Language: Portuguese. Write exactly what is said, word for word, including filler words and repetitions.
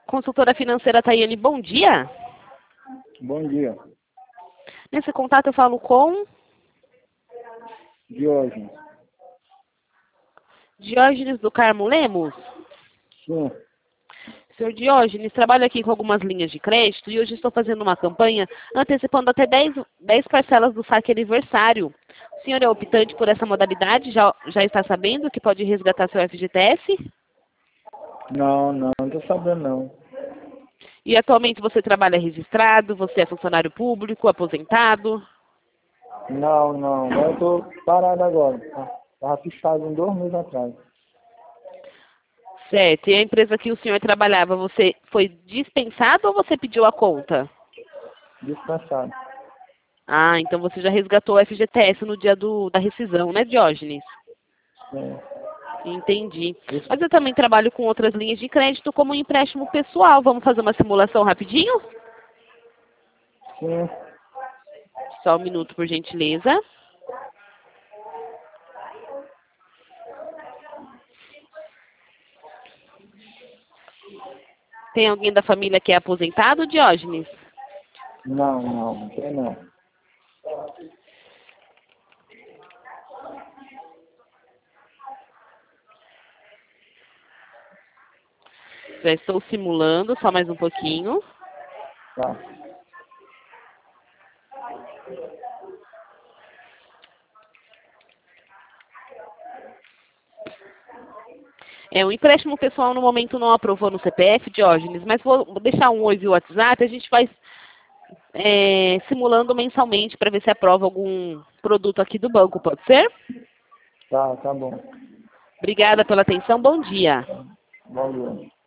Consultora financeira Tayane, bom dia. Bom dia. Nesse contato eu falo com Diógenes. Diógenes do Carmo Lemos. Sim. Senhor Diógenes, trabalho aqui com algumas linhas de crédito e hoje estou fazendo uma campanha antecipando até dez, dez parcelas do saque aniversário. O senhor é optante por essa modalidade? Já, já está sabendo que pode resgatar seu F G T S? Não, não, não tô sabendo não. E atualmente você trabalha registrado? Você é funcionário público, aposentado? Não, não. Eu tô parado agora. Tá? Tava fechado em dois meses atrás. Certo. E a empresa que o senhor trabalhava, você foi dispensado ou você pediu a conta? Descansado. Ah, então você já resgatou o F G T S no dia do, da rescisão, né, Diógenes? É. Entendi. Isso. Mas eu também trabalho com outras linhas de crédito como um empréstimo pessoal. Vamos fazer uma simulação rapidinho? Sim. Só um minuto, por gentileza. Tem alguém da família que é aposentado, Diógenes? Não, não, não tem não. Já estou simulando, só mais um pouquinho. Tá. É, o empréstimo pessoal no momento não aprovou no C P F, Diógenes, mas vou deixar um oi via WhatsApp, a gente vai é, simulando mensalmente para ver se aprova algum produto aqui do banco, pode ser? Tá, tá bom. Obrigada pela atenção, bom dia. Bom dia.